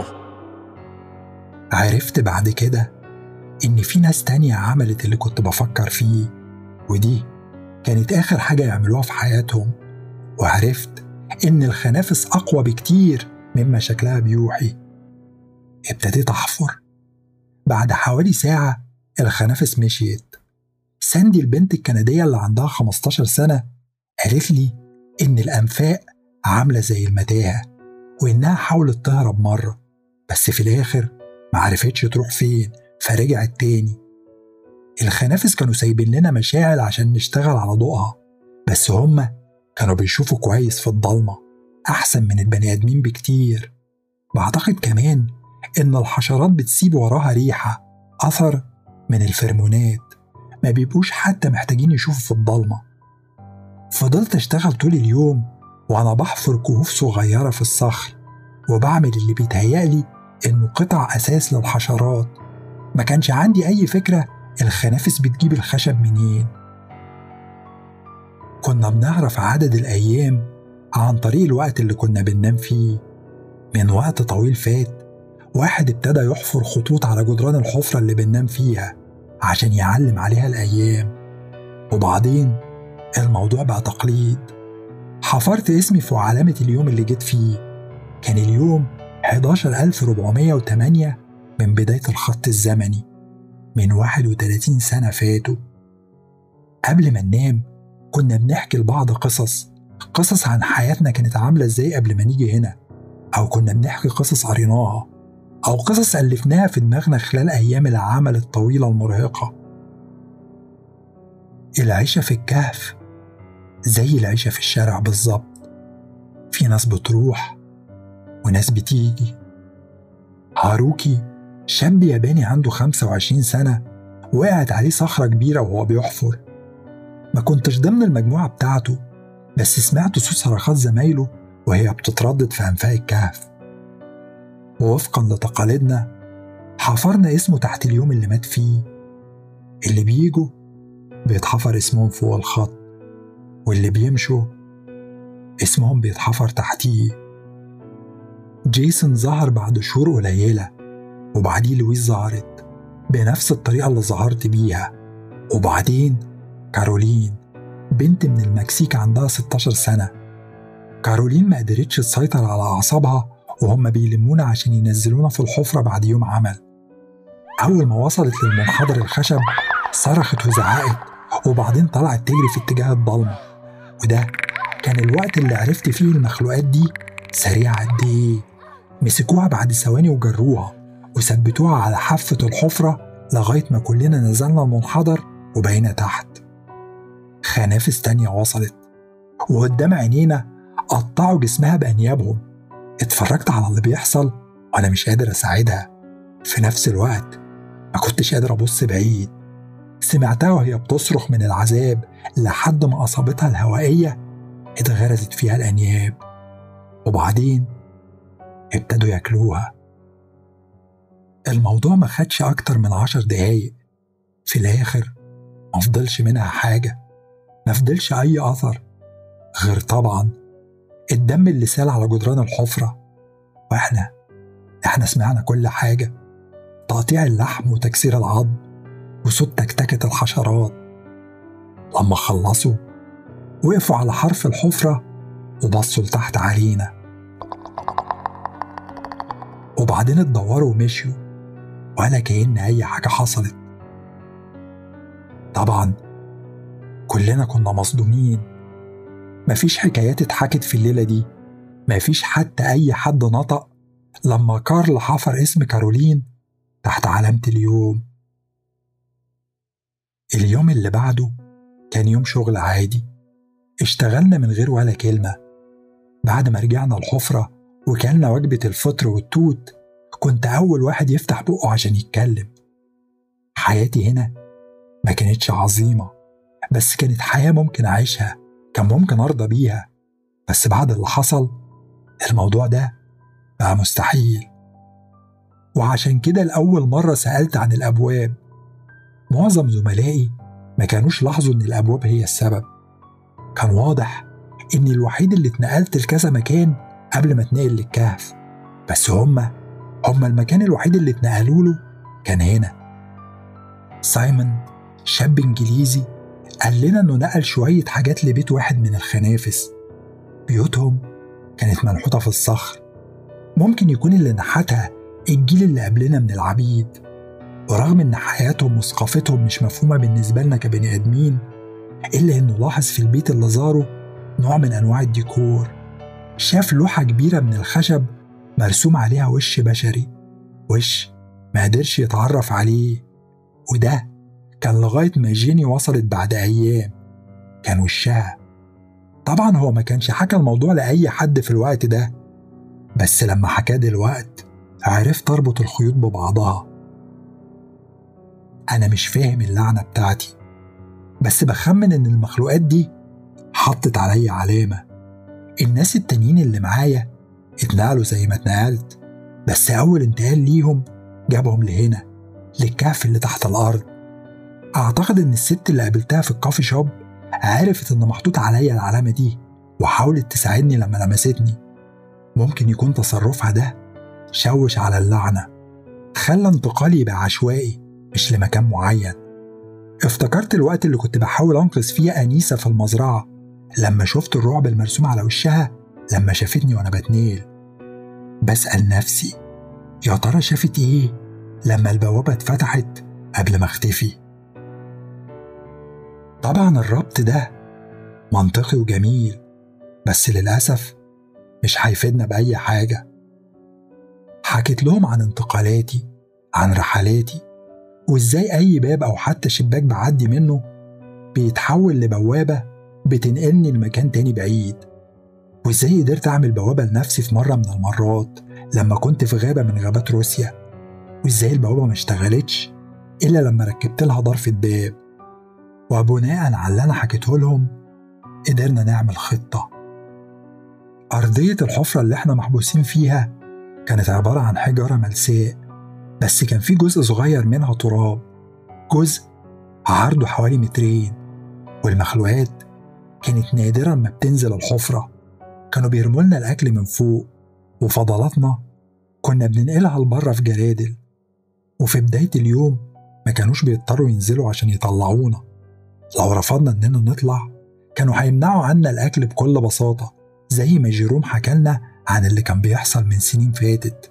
عرفت بعد كده إن في ناس تانية عملت اللي كنت بفكر فيه، ودي كانت آخر حاجة يعملوها في حياتهم. وعرفت إن الخنافس أقوى بكتير مما شكلها بيوحي. ابتديت أحفر. بعد حوالي ساعة الخنافس مشيت. ساندي البنت الكندية اللي عندها خمستاشر سنة قالت لي إن الأنفاق عاملة زي المتاهة، وإنها حاولت تهرب مرة بس في الآخر معرفتش تروح فين فرجعت تاني. الخنافس كانوا سايبين لنا مشاعل عشان نشتغل على ضوءها، بس هما كانوا بيشوفوا كويس في الضلمة أحسن من البني آدمين بكتير. بعتقد كمان إن الحشرات بتسيب وراها ريحة، أثر من الفرمونات، ما بيبقوش حتى محتاجين يشوفوا في الضلمة. فضلت أشتغل طول اليوم وأنا بحفر كهوف صغيرة في الصخر وبعمل اللي بيتهيألي إنه قطع أساس للحشرات. ما كانش عندي أي فكرة الخنافس بتجيب الخشب منين. كنا بنعرف عدد الأيام عن طريق الوقت اللي كنا بننام فيه. من وقت طويل فات واحد ابتدى يحفر خطوط على جدران الحفرة اللي بننام فيها عشان يعلم عليها الأيام، وبعدين الموضوع بقى تقليد. حفرت اسمي في علامة اليوم اللي جيت فيه. كان اليوم حداشر ألف وأربعمية وتمانية من بداية الخط الزمني، من واحد وتلاتين سنة فاتوا. قبل ما ننام كنا بنحكي لبعض قصص قصص عن حياتنا كانت عاملة ازاي قبل ما نيجي هنا، أو كنا بنحكي قصص قريناها، أو قصص ألفناها في دماغنا خلال أيام العمل الطويلة المرهقة. العيشة في الكهف زي العيشة في الشارع بالظبط، في ناس بتروح وناس بتيجي. هاروكي شاب ياباني عنده خمسة وعشرين سنة وقعت عليه صخرة كبيرة وهو بيحفر. ما كنتش ضمن المجموعة بتاعته، بس سمعت صوت صرخات زمايله وهي بتتردد في أنفاق الكهف. ووفقا لتقاليدنا حفرنا اسمه تحت اليوم اللي مات فيه. اللي بيجوا بيتحفر اسمهم فوق الخط، واللي بيمشوا اسمهم بيتحفر تحتيه. جيسون ظهر بعد شهور قليلة، وبعديه لويس ظهرت بنفس الطريقة اللي ظهرت بيها، وبعدين كارولين بنت من المكسيك عندها ستاشر سنة. كارولين ما قدرتش تسيطر على أعصابها وهم بيلمونا عشان ينزلونا في الحفرة بعد يوم عمل. أول ما وصلت للمنحدر الخشب صرخت وزعقت، وبعدين طلعت تجري في اتجاه الضلمة. وده كان الوقت اللي عرفت فيه المخلوقات دي سريعة قد إيه. مسكوها بعد ثواني وجروها وثبتوها على حافة الحفرة لغاية ما كلنا نزلنا المنحدر وبقينا تحت. خنافس تانية وصلت وقدام عينينا قطعوا جسمها بأنيابهم. اتفرجت على اللي بيحصل وأنا مش قادر أساعدها، في نفس الوقت ما كنتش قادر أبص بعيد. سمعتها وهي بتصرخ من العذاب لحد ما أصابتها الهوائية اتغرزت فيها الأنياب، وبعدين ابتدوا ياكلوها. الموضوع ما خدش أكتر من عشر دقايق. في الآخر ما فضلش منها حاجة، ما فضلش أي أثر غير طبعا الدم اللي سال على جدران الحفرة. وإحنا إحنا سمعنا كل حاجة، تقطيع اللحم وتكسير العظم وصوت تكتكة الحشرات. لما خلصوا وقفوا على حرف الحفرة وبصوا لتحت علينا، وبعدين اتدوروا ومشيوا ولا كأن أي حاجة حصلت. طبعا كلنا كنا مصدومين، مفيش حكايات اتحكت في الليلة دي، مفيش حتى أي حد نطق لما كارل حفر اسم كارولين تحت علامة اليوم. اليوم اللي بعده كان يوم شغل عادي، اشتغلنا من غير ولا كلمة. بعد ما رجعنا الحفرة وكلنا وجبة الفطر والتوت، كنت أول واحد يفتح بقه عشان يتكلم. حياتي هنا ما كانتش عظيمة، بس كانت حياة ممكن أعيشها، كان ممكن أرضى بيها. بس بعد اللي حصل الموضوع ده بقى مستحيل. وعشان كده لأول مرة سألت عن الأبواب. معظم زملائي ما كانوش لاحظوا إن الأبواب هي السبب. كان واضح إني الوحيد اللي اتنقلت لكذا مكان قبل ما اتنقل للكهف، بس هما هما المكان الوحيد اللي اتنقلوا له كان هنا. سايمون شاب إنجليزي قال لنا إنه نقل شوية حاجات لبيت واحد من الخنافس. بيوتهم كانت منحوتة في الصخر، ممكن يكون اللي نحتها الجيل اللي قبلنا من العبيد. ورغم إن حياتهم وثقافتهم مش مفهومة بالنسبة لنا كبني آدمين، إلا إنه لاحظ في البيت اللي زاره نوع من أنواع الديكور. شاف لوحة كبيرة من الخشب مرسوم عليها وش بشري، وش ما قدرش يتعرف عليه، وده كان لغاية ما جيني وصلت بعد أيام كان وشها. طبعا هو ما كانش حكى الموضوع لأي حد في الوقت ده، بس لما حكاه دلوقت عرفت أربط الخيوط ببعضها. أنا مش فاهم اللعنة بتاعتي، بس بخمن إن المخلوقات دي حطت علي علامة. الناس التانيين اللي معايا اتنقلوا زي ما اتنقلت، بس أول انتقال ليهم جابهم لهنا، للكهف اللي تحت الأرض. أعتقد إن الست اللي قابلتها في الكافي شوب عرفت إن محطوط عليا العلامة دي وحاولت تساعدني لما لمستني. ممكن يكون تصرفها ده شوش على اللعنة، خلى انتقالي يبقى عشوائي مش لمكان معين. افتكرت الوقت اللي كنت بحاول أنقذ فيه أنيسة في المزرعة لما شفت الرعب المرسوم على وشها لما شافتني وأنا بتنيل. بسأل نفسي يا ترى شافت إيه لما البوابة اتفتحت قبل ما اختفي؟ طبعا الربط ده منطقي وجميل، بس للأسف مش هيفيدنا بأي حاجة. حكيت لهم عن انتقالاتي، عن رحلاتي، وإزاي أي باب أو حتى شباك بعدي منه بيتحول لبوابة بتنقلني لمكان تاني بعيد، وإزاي قدرت أعمل بوابة لنفسي في مرة من المرات لما كنت في غابة من غابات روسيا، وإزاي البوابة ما اشتغلتش إلا لما ركبت لها ضرفة باب. وبناء على اللي أنا حكيته لهم قدرنا نعمل خطة. أرضية الحفرة اللي احنا محبوسين فيها كانت عبارة عن حجارة ملساء، بس كان في جزء صغير منها تراب، جزء عرضه حوالي مترين. والمخلوقات كانت نادرا ما بتنزل الحفرة، كانوا بيرموا لنا الأكل من فوق، وفضلاتنا كنا بننقلها لبره في جرادل. وفي بداية اليوم ما كانوش بيضطروا ينزلوا عشان يطلعونا، لو رفضنا إننا نطلع كانوا هيمنعوا عنا الأكل بكل بساطة، زي ما جيروم حكالنا عن اللي كان بيحصل من سنين فاتت.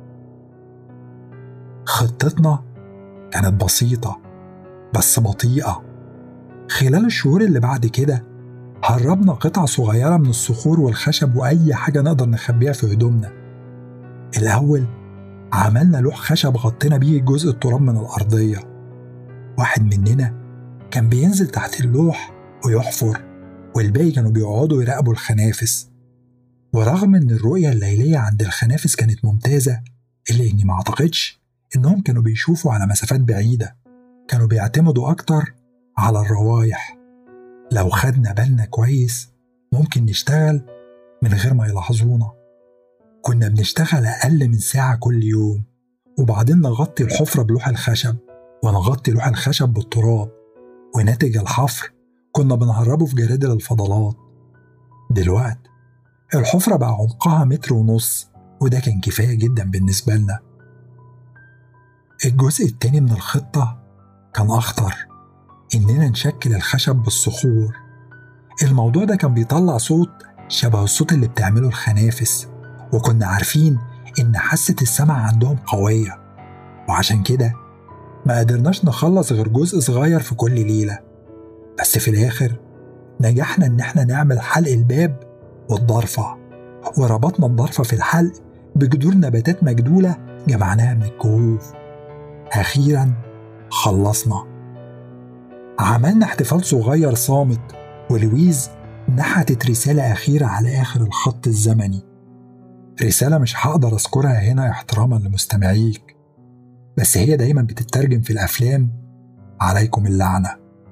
خطتنا كانت بسيطة بس بطيئة. خلال الشهور اللي بعد كده هربنا قطع صغيرة من الصخور والخشب وأي حاجة نقدر نخبيها في هدومنا. الأول عملنا لوح خشب غطينا بيه جزء التراب من الأرضية. واحد مننا كان بينزل تحت اللوح ويحفر، والباقي كانوا بيقعدوا يراقبوا الخنافس. ورغم إن الرؤية الليلية عند الخنافس كانت ممتازة، إلا إني ما أعتقدش إنهم كانوا بيشوفوا على مسافات بعيدة، كانوا بيعتمدوا أكتر على الروايح. لو خدنا بالنا كويس ممكن نشتغل من غير ما يلاحظونا. كنا بنشتغل أقل من ساعة كل يوم، وبعدين نغطي الحفرة بلوح الخشب ونغطي لوح الخشب بالتراب، وناتج الحفر كنا بنهربه في جرادل الفضلات. دلوقتي الحفرة بقى عمقها متر ونص، وده كان كفاية جدا بالنسبة لنا. الجزء التاني من الخطة كان أخطر. إننا نشكل الخشب بالصخور. الموضوع ده كان بيطلع صوت شبه الصوت اللي بتعمله الخنافس، وكنا عارفين إن حاسة السمع عندهم قوية، وعشان كده ما قدرناش نخلص غير جزء صغير في كل ليلة. بس في الآخر نجحنا إن احنا نعمل حلق الباب والضرفة، وربطنا الضرفة في الحلق بجذور نباتات مجدولة جمعناها من الكهوف. أخيرا خلصنا. عملنا احتفال صغير صامت، ولويز نحتت رسالة أخيرة على آخر الخط الزمني. رسالة مش هقدر أذكرها هنا احتراما لمستمعيك، بس هي دايما بتترجم في الأفلام عليكم اللعنة.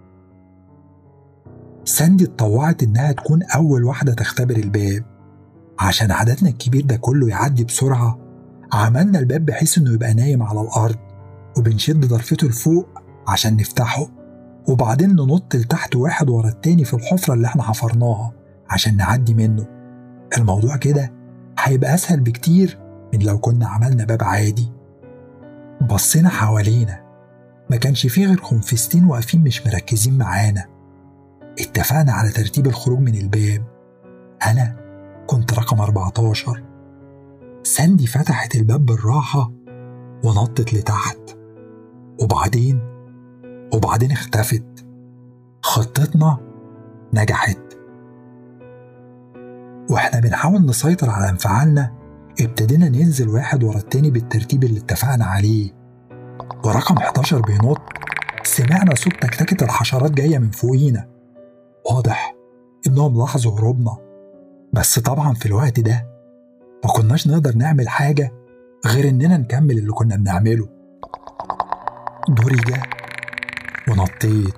ساندي اتطوعت إنها تكون أول واحدة تختبر الباب. عشان عددنا الكبير ده كله يعدي بسرعة، عملنا الباب بحيث إنه يبقى نايم على الأرض، وبنشد ضرفته لفوق عشان نفتحه، وبعدين ننط لتحت واحد ورا التاني في الحفرة اللي احنا حفرناها عشان نعدي منه. الموضوع كده هيبقى أسهل بكتير من لو كنا عملنا باب عادي. بصينا حوالينا، ما كانش فيه غير خنفستين واقفين مش مركزين معانا. اتفقنا على ترتيب الخروج من الباب. أنا كنت رقم أربعتاشر. ساندي فتحت الباب بالراحة ونطت لتحت، وبعدين وبعدين اختفت. خطتنا نجحت. واحنا بنحاول نسيطر على انفعالنا، ابتدينا ننزل واحد ورا التاني بالترتيب اللي اتفقنا عليه. ورقم حداشر بينط، سمعنا صوت تكتكة الحشرات جاية من فوقينا. واضح إنهم لاحظوا هروبنا، بس طبعا في الوقت ده ما كناش نقدر نعمل حاجة غير إننا نكمل اللي كنا بنعمله. دوري جه ونطيت.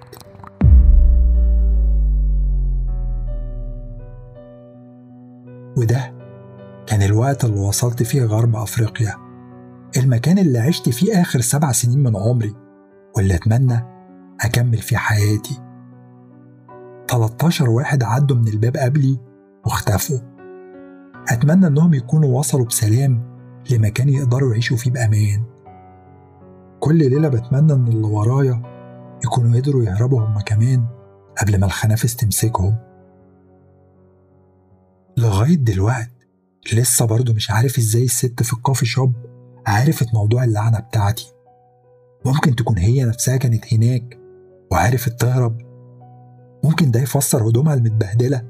وده كان الوقت اللي وصلت فيه غرب أفريقيا، المكان اللي عشت فيه آخر سبع سنين من عمري، واللي أتمنى أكمل فيه حياتي. تلتاشر واحد عدوا من الباب قبلي واختفوا. أتمنى أنهم يكونوا وصلوا بسلام لمكان يقدروا يعيشوا فيه بأمان. كل ليلة بتمنى أن اللي ورايا يكونوا قدروا يهربوا هم كمان قبل ما الخنافس تمسكهم. لغاية دلوقت لسه برضو مش عارف ازاي الست في الكافي شوب عرفت موضوع اللعنة بتاعتي. ممكن تكون هي نفسها كانت هناك وعرفت تهرب. ممكن ده يفسر هدومها المتبهدلة.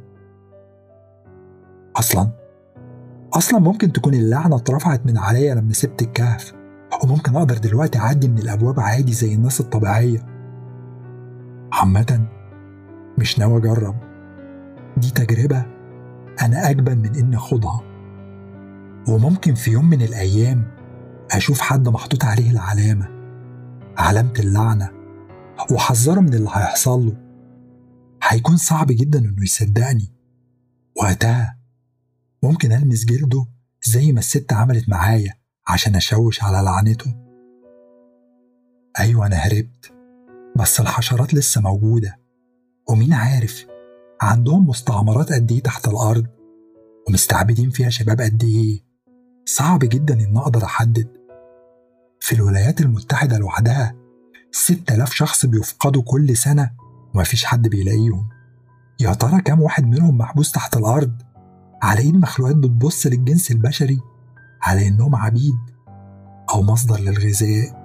أصلا أصلا ممكن تكون اللعنة اترفعت من عليا لما سبت الكهف، وممكن أقدر دلوقتي أعدي من الأبواب عادي زي الناس الطبيعية. عامة مش ناوي أجرب، دي تجربة أنا أجبن من إني أخوضها. وممكن في يوم من الأيام أشوف حد محطوط عليه العلامة، علامة اللعنة، وحذره من اللي هيحصل له. هيكون صعب جدا إنه يصدقني. وقتها ممكن ألمس جلده زي ما الست عملت معايا عشان أشوش على لعنته. أيوة أنا هربت، بس الحشرات لسه موجودة، ومين عارف عندهم مستعمرات قد إيه تحت الأرض، ومستعبدين فيها شباب قد إيه. صعب جدا إن أقدر أحدد. في الولايات المتحدة لوحدها ستة آلاف شخص بيفقدوا كل سنة ومفيش حد بيلاقيهم. يا ترى كام واحد منهم محبوس تحت الأرض على إيد مخلوقات بتبص للجنس البشري على إنهم عبيد أو مصدر للغذاء؟